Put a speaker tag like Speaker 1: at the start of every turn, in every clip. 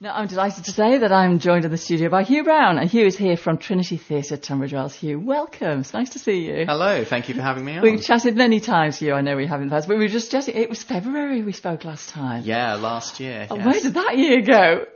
Speaker 1: Now, I'm delighted to say that I'm joined in the studio by Hugh Brown. And Hugh is here from Trinity Theatre, Tunbridge Wells. Hugh, welcome. It's nice to see you.
Speaker 2: Hello, thank you for having me on.
Speaker 1: We've chatted many times, Hugh. I know we have in the past, but we were just chatting. It was February we spoke last time.
Speaker 2: Yeah, last year.
Speaker 1: Oh,
Speaker 2: yes.
Speaker 1: where did that year go?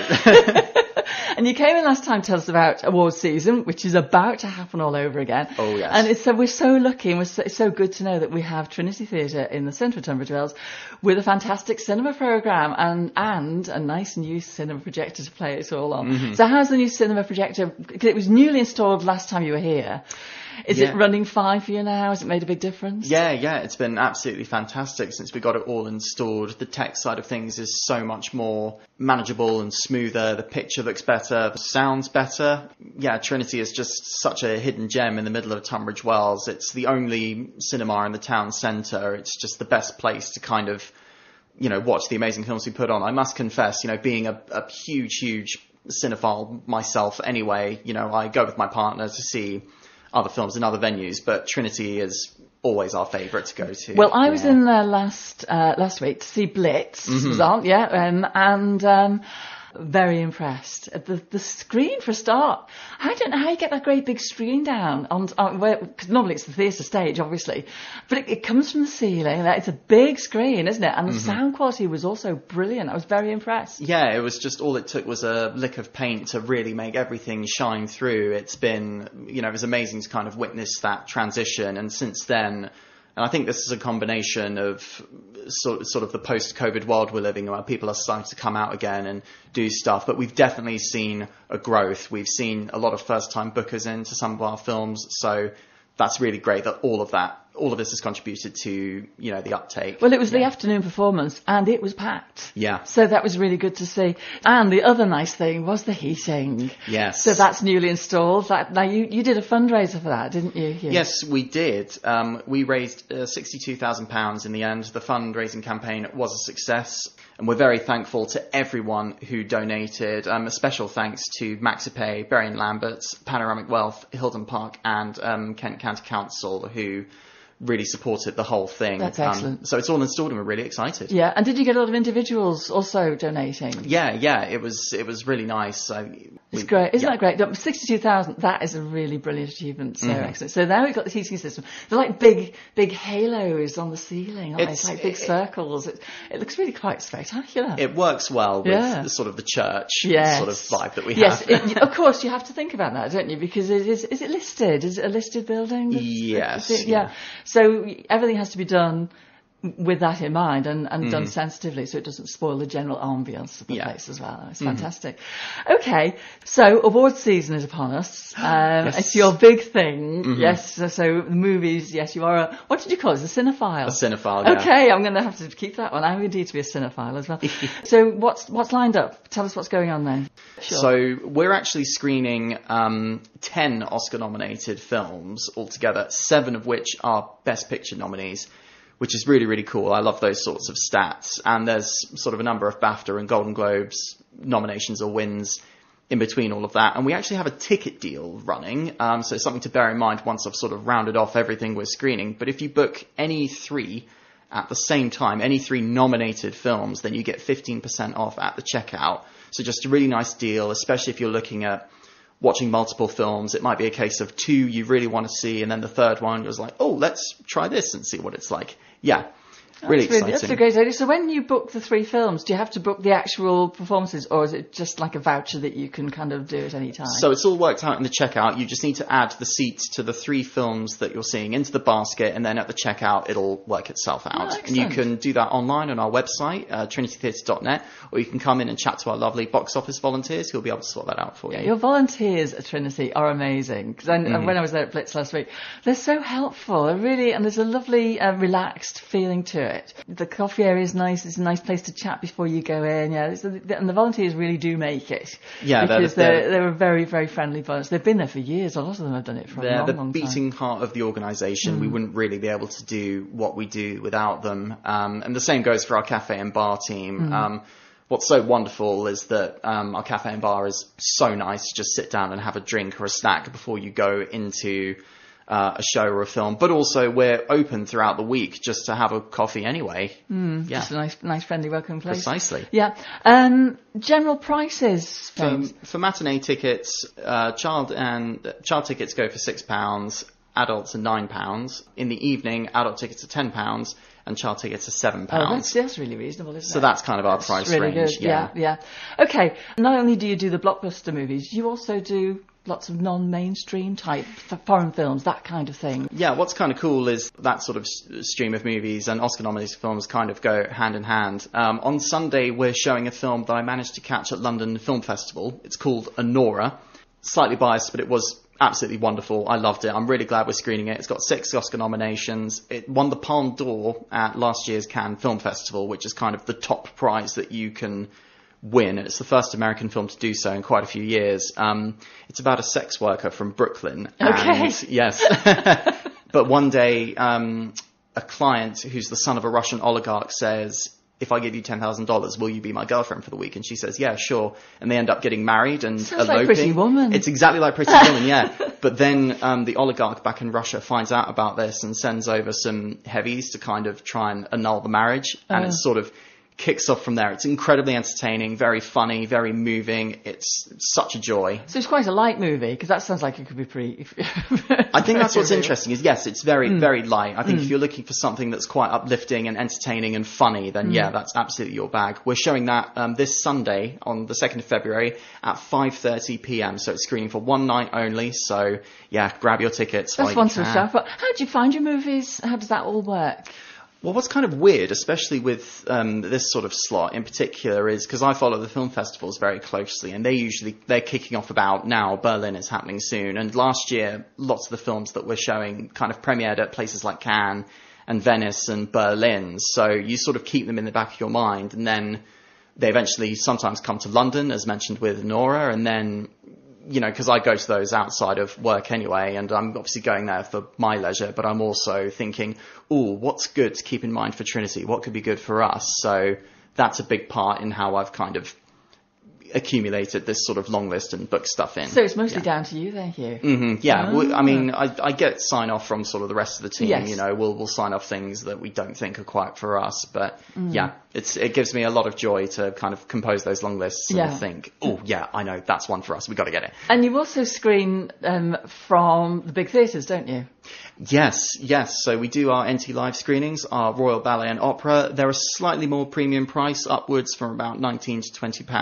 Speaker 2: I know.
Speaker 1: And you came in last time to tell us about awards season, which is about to happen all over again.
Speaker 2: Oh, yes.
Speaker 1: And we're so lucky, and it's so good to know that we have Trinity Theatre in the centre of Tunbridge Wells with a fantastic cinema programme and a nice new cinema projector to play it all on. Mm-hmm. So how's the new cinema projector? Because it was newly installed last time you were here. Is it running fine for you now? Has it made a big difference?
Speaker 2: Yeah, it's been absolutely fantastic since we got it all installed. The tech side of things is so much more manageable and smoother. The picture looks better, the sound's better. Yeah, Trinity is just such a hidden gem in the middle of Tunbridge Wells. It's the only cinema in the town centre. It's just the best place to kind of, watch the amazing films we put on. I must confess, being a huge cinephile myself anyway, I go with my partner to see other films in other venues, but Trinity is always our favourite to go to.
Speaker 1: Well, I was in there last week to see Blitz, was on, and very impressed. The screen for a start. I don't know how you get that great big screen down because normally it's the theatre stage, obviously, but it comes from the ceiling. It's a big screen, isn't it? And the sound quality was also brilliant. I was very impressed.
Speaker 2: Yeah, it was just all it took was a lick of paint to really make everything shine through. It's been, it was amazing to kind of witness that transition, and since then. And I think this is a combination of sort of the post-COVID world we're living in, where people are starting to come out again and do stuff. But we've definitely seen a growth. We've seen a lot of first-time bookers into some of our films. So that's really great that all of this has contributed to, the uptake.
Speaker 1: Well, it was the afternoon performance and it was packed.
Speaker 2: Yeah.
Speaker 1: So that was really good to see. And the other nice thing was the heating.
Speaker 2: Yes.
Speaker 1: So that's newly installed. Now you did a fundraiser for that, didn't you? Hugh?
Speaker 2: Yes, we did. We raised £62,000 in the end. The fundraising campaign was a success. And we're very thankful to everyone who donated. A special thanks to Maxipay, Berry and Lambert, Panoramic Wealth, Hilden Park and Kent County Council, who really supported the whole thing.
Speaker 1: That's excellent.
Speaker 2: So it's all installed and we're really excited.
Speaker 1: Yeah, and did you get a lot of individuals also donating?
Speaker 2: Yeah, it was really nice.
Speaker 1: It's great. Isn't that great? 62,000, that is a really brilliant achievement. So excellent. So now we've got the heating system. They're like big halos on the ceiling, aren't they? It's like big circles. It looks really quite spectacular.
Speaker 2: It works well with sort of the church sort of vibe that we have.
Speaker 1: Yes, of course you have to think about that, don't you? Because is it listed? Is it a listed building?
Speaker 2: Yes.
Speaker 1: Yeah. So everything has to be done with that in mind and done sensitively so it doesn't spoil the general ambience of the place as well. It's fantastic. Okay, so awards season is upon us.
Speaker 2: Yes.
Speaker 1: It's your big thing. Yes, so movies, yes, you are what did you call it? A cinephile?
Speaker 2: A cinephile, yeah.
Speaker 1: Okay, I'm going to have to keep that one. I'm indeed to be a cinephile as well. So what's lined up? Tell us what's going on then. Sure.
Speaker 2: So we're actually screening 10 Oscar-nominated films altogether, 7 of which are Best Picture nominees, which is really, really cool. I love those sorts of stats. And there's sort of a number of BAFTA and Golden Globes nominations or wins in between all of that. And we actually have a ticket deal running. So something to bear in mind once I've sort of rounded off everything we're screening. But if you book any 3 at the same time, any 3 nominated films, then you get 15% off at the checkout. So just a really nice deal, especially if you're looking at watching multiple films. It might be a case of 2 you really want to see, and then the third one you're like, oh, let's try this and see what it's like. Yeah, really exciting.
Speaker 1: That's a great idea. So when you book the 3 films, do you have to book the actual performances, or is it just like a voucher that you can kind of do at any time?
Speaker 2: So it's all worked out in the checkout. You just need to add the seats to the 3 films that you're seeing into the basket, and then at the checkout it'll work itself out. And you can do that online on our website, trinitytheatre.net, or you can come in and chat to our lovely box office volunteers who'll be able to sort that out for you.
Speaker 1: Your volunteers at Trinity are amazing. Because when I was there at Blitz last week, they're so helpful. They're really, and there's a lovely relaxed feeling to it. The coffee area is nice. It's a nice place to chat before you go in. Yeah, and the volunteers really do make it.
Speaker 2: Yeah,
Speaker 1: because they're very, very friendly volunteers. They've been there for years. A lot of them have done it for a long, long time.
Speaker 2: They're the beating heart of the organisation. We wouldn't really be able to do what we do without them. And the same goes for our cafe and bar team. What's so wonderful is that our cafe and bar is so nice to just sit down and have a drink or a snack before you go into a show or a film, but also we're open throughout the week just to have a coffee anyway.
Speaker 1: Just a nice, friendly, welcome place.
Speaker 2: Precisely.
Speaker 1: Yeah. General prices.
Speaker 2: For matinee tickets, child tickets go for £6, adults are £9. In the evening, adult tickets are £10, and child tickets are £7.
Speaker 1: Oh, that's really reasonable, isn't it?
Speaker 2: So that's kind of our price
Speaker 1: really
Speaker 2: range.
Speaker 1: Good. Yeah. Okay. Not only do you do the blockbuster movies, you also do lots of non-mainstream type foreign films, that kind of thing.
Speaker 2: Yeah, what's kind of cool is that sort of stream of movies and Oscar-nominated films kind of go hand in hand. On Sunday, we're showing a film that I managed to catch at London Film Festival. It's called Anora. Slightly biased, but it was absolutely wonderful. I loved it. I'm really glad we're screening it. It's got 6 Oscar nominations. It won the Palme d'Or at last year's Cannes Film Festival, which is kind of the top prize that you can win, and it's the first American film to do so in quite a few years. It's about a sex worker from Brooklyn.
Speaker 1: Okay.
Speaker 2: And, yes. But one day, a client who's the son of a Russian oligarch says, if I give you $10,000, will you be my girlfriend for the week? And she says, yeah, sure. And they end up getting married and
Speaker 1: Sounds
Speaker 2: eloping.
Speaker 1: like Pretty Woman.
Speaker 2: It's exactly like Pretty Woman, yeah. But then the oligarch back in Russia finds out about this and sends over some heavies to kind of try and annul the marriage. And it's sort of kicks off from there. It's incredibly entertaining, very funny, very moving. It's such a joy.
Speaker 1: So it's quite a light movie, because that sounds like it could be pretty...
Speaker 2: I think that's what's interesting is, yes, it's very, very light. I think if you're looking for something that's quite uplifting and entertaining and funny, then yeah, that's absolutely your bag. We're showing that this Sunday on the 2nd of February at 5:30 p.m. So it's screening for one night only. So yeah, grab your tickets.
Speaker 1: That's one sort of stuff. But how do you find your movies? How does that all work?
Speaker 2: Well, what's kind of weird, especially with this sort of slot in particular, is because I follow the film festivals very closely, and they're kicking off about now. Berlin is happening soon, and last year, lots of the films that we're showing kind of premiered at places like Cannes and Venice and Berlin. So you sort of keep them in the back of your mind, and then they eventually sometimes come to London, as mentioned with Nora, and then, you know, because I go to those outside of work anyway, and I'm obviously going there for my leisure, but I'm also thinking, what's good to keep in mind for Trinity? What could be good for us? So that's a big part in how I've kind of accumulated this sort of long list and book stuff in.
Speaker 1: So it's mostly down to you then, Hugh?
Speaker 2: Mm-hmm, yeah. I mean, I get sign off from sort of the rest of the team.
Speaker 1: Yes.
Speaker 2: You know, we'll sign off things that we don't think are quite for us. But yeah, it gives me a lot of joy to kind of compose those long lists and think, I know, that's one for us. We've got to get it.
Speaker 1: And you also screen from the big theatres, don't you?
Speaker 2: Yes. So we do our NT Live screenings, our Royal Ballet and Opera. They're a slightly more premium price, upwards from about £19 to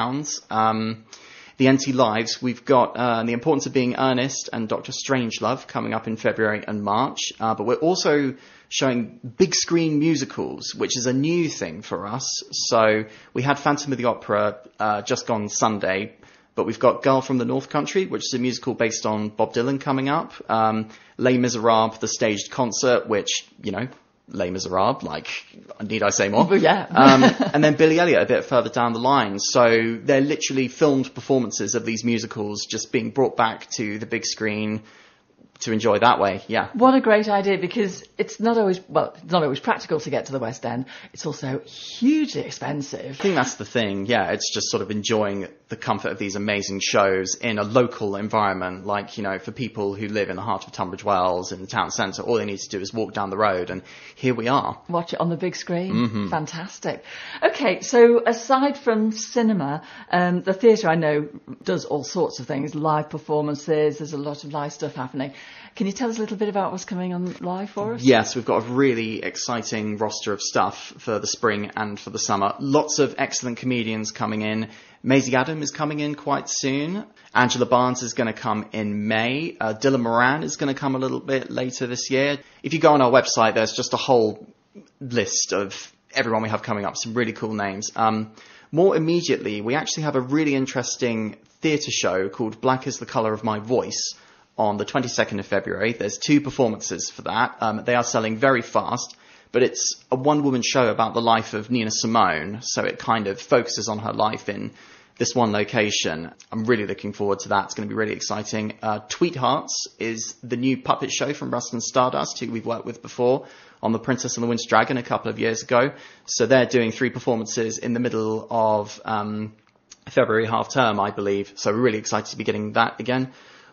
Speaker 2: £20. The NT Lives, we've got The Importance of Being Earnest and Dr. Strangelove coming up in February and March. But we're also showing big screen musicals, which is a new thing for us. So we had Phantom of the Opera just gone Sunday. But we've got Girl from the North Country, which is a musical based on Bob Dylan coming up. Les Miserables, the staged concert, which, you know, Les Miserables, like, need I say more?
Speaker 1: Yeah.
Speaker 2: And then Billy Elliot a bit further down the line. So they're literally filmed performances of these musicals just being brought back to the big screen to enjoy that way, yeah.
Speaker 1: What a great idea, because it's not always practical to get to the West End. It's also hugely expensive.
Speaker 2: I think that's the thing, yeah. It's just sort of enjoying the comfort of these amazing shows in a local environment. Like, you know, for people who live in the heart of Tunbridge Wells, in the town centre, all they need to do is walk down the road, and here we are.
Speaker 1: Watch it on the big screen. Mm-hmm. Fantastic. Okay, so aside from cinema, the theatre, I know, does all sorts of things, live performances, there's a lot of live stuff happening. Can you tell us a little bit about what's coming on live for us?
Speaker 2: Yes, we've got a really exciting roster of stuff for the spring and for the summer. Lots of excellent comedians coming in. Maisie Adam is coming in quite soon. Angela Barnes is going to come in May. Dylan Moran is going to come a little bit later this year. If you go on our website, there's just a whole list of everyone we have coming up, some really cool names. More immediately, we actually have a really interesting theatre show called Black is the Colour of My Voice, on the 22nd of February. There's 2 performances for that. They are selling very fast, but it's a one-woman show about the life of Nina Simone, so it kind of focuses on her life in this one location. I'm really looking forward to that. It's going to be really exciting. Tweethearts is the new puppet show from Rustin Stardust, who we've worked with before on The Princess and the Winter Dragon a couple of years ago. So they're doing 3 performances in the middle of February half term, I believe. So we're really excited to be getting that again.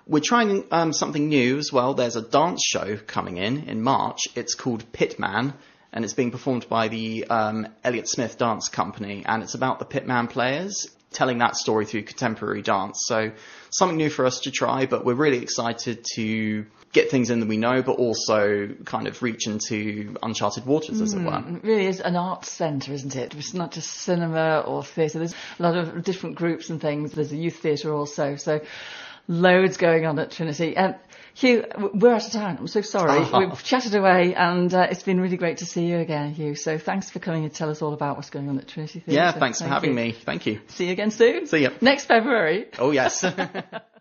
Speaker 2: We're trying something new as well. There's a dance show coming in March. It's called Pitman, and it's being performed by the Elliott Smith Dance Company, and it's about the Pitman players, telling that story through contemporary dance. So something new for us to try, but we're really excited to get things in that we know, but also kind of reach into uncharted waters, as it were.
Speaker 1: It really is an arts centre, isn't it? It's not just cinema or theatre. There's a lot of different groups and things. There's a youth theatre also, so loads going on at Trinity. Hugh, we're out of time. I'm so sorry. We've chatted away, and it's been really great to see you again, Hugh. So thanks for coming and tell us all about what's going on at Trinity Theatre.
Speaker 2: Yeah, thanks for having me. Thank you.
Speaker 1: See you again soon.
Speaker 2: See you.
Speaker 1: Next February.
Speaker 2: Oh, yes.